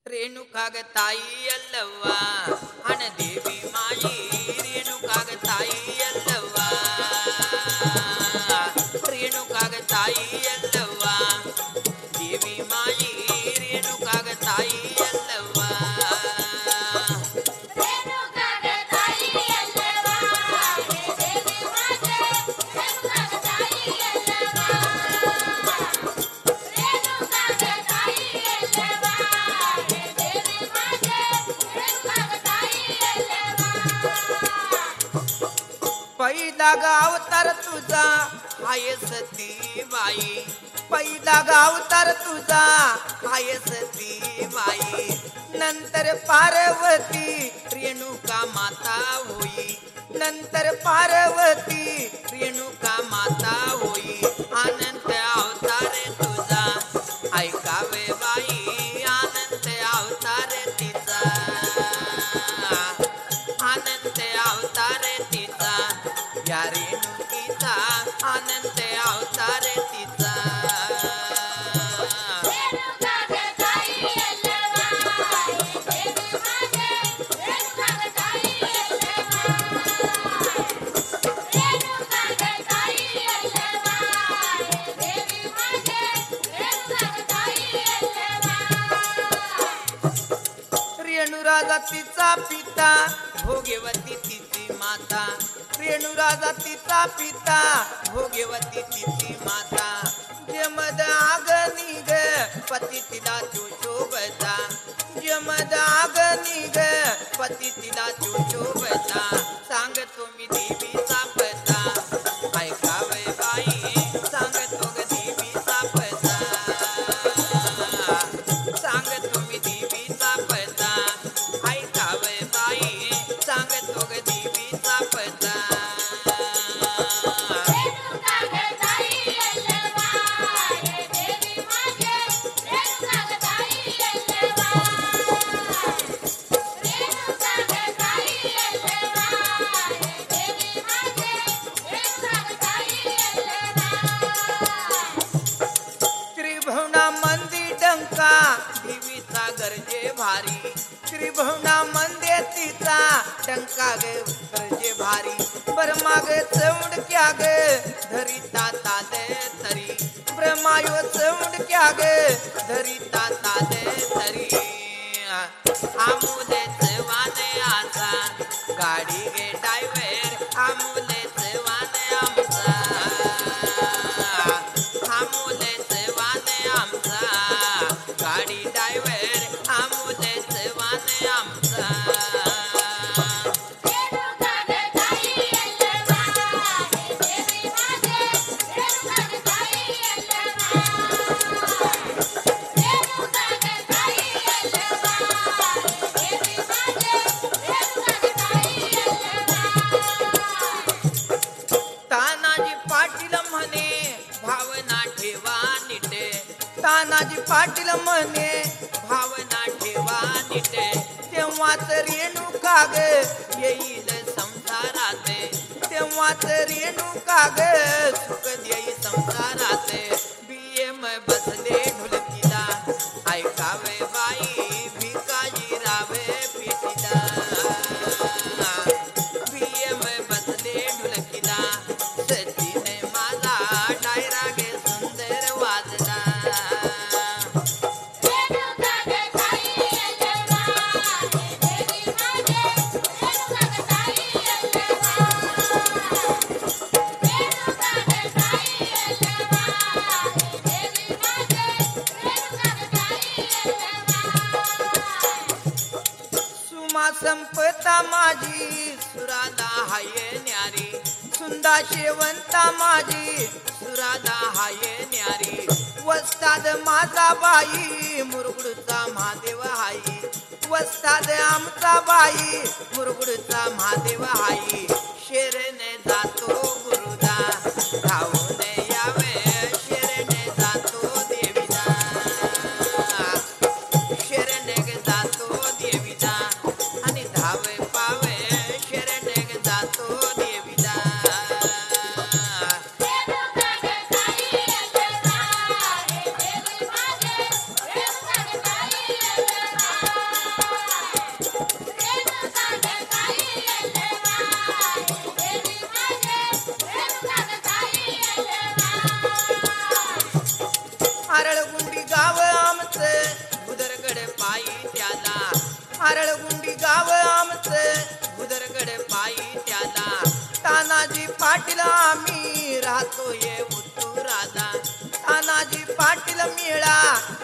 रेणुका ग ताई अल्लव्वा अन देवी माई रेणुका ग ताई अल्लव्वा रेणुका ग ताई अल्लव्वा देवी माई रेणुका ग ताई अल्लव्वा पहिला अवतार तुझा हाय सती बाई पहिला अवतार तुझा हाय सती बाई नंतर पार्वती रेणुका माता होई नंतर पार्वती रेणुका माता होई अनंत अवतार तुझा ऐकावे बाई अनंत अवतार तिचा अनंत अवतार तिचा या रेणुकीचा अनंत अवतार तिचा रेणुराजा तिचा पिता भोगवती तिची माता रेणुराजा तिचा पिता भोगवती तिची माता जमद आगनी ग पती तिला शोभता जमद आगनी ग पती तिला शोभता सांगतो मी देवीचा पता ऐकावे बाई सांगतो ग देवीचा पता सांगतो मी देवीचा पता ऐकावे बाई सांगतो ग देवीचा पता त्रिभुवना मंदी डंका देवीचा गरजे भारी त्रिभुवना मंदे तिचा डंका ग गरजे भारी ब्रह्माग चौंडक्या ग धरिता ताद तरी ब्रह्मायो चौंडक्या ग धरिता ताद तरी आमुलेच वाने आचा गाडी गे ड्रायव्हर आमुलेच वाने आमचा आमुलेच वाने आमचा गाडी ड्रायव्हर आमुलेच वाने आमचा तानाजी पाटील म्हणे भावना ठेवा नीटे तानाजी पाटील म्हणे भावना ठेवा नीटे तेव्हाच रेणुका ग येईल संसारात तेव्हाच रेणुका ग सुख देई संसारात बीएम बसले ढोलकीला ऐकावे बाई भिकाजी रावे पेटीला बीएम बसले ढोलकीला सतीने माझा डायरा गे सुंदर वाजला सुमा संपता माझी सुराधा हाय न्यारी सुंदा शेवंता माझी सुराधा हाय न्यारी वस्ताद माझा बाई मुरगुडचा महादेव हाई वस्ताद आमचा बाई मुरगुडचा महादेव हाई शेरने जातो गुरुदा धावून यावे शेरने जातो देवीला शेरने जातो देवीला आणि धावे पावे शेरने जातो देवीला पाटील आम्ही राहतोय उत्तुराला तानाजी पाटील मेळा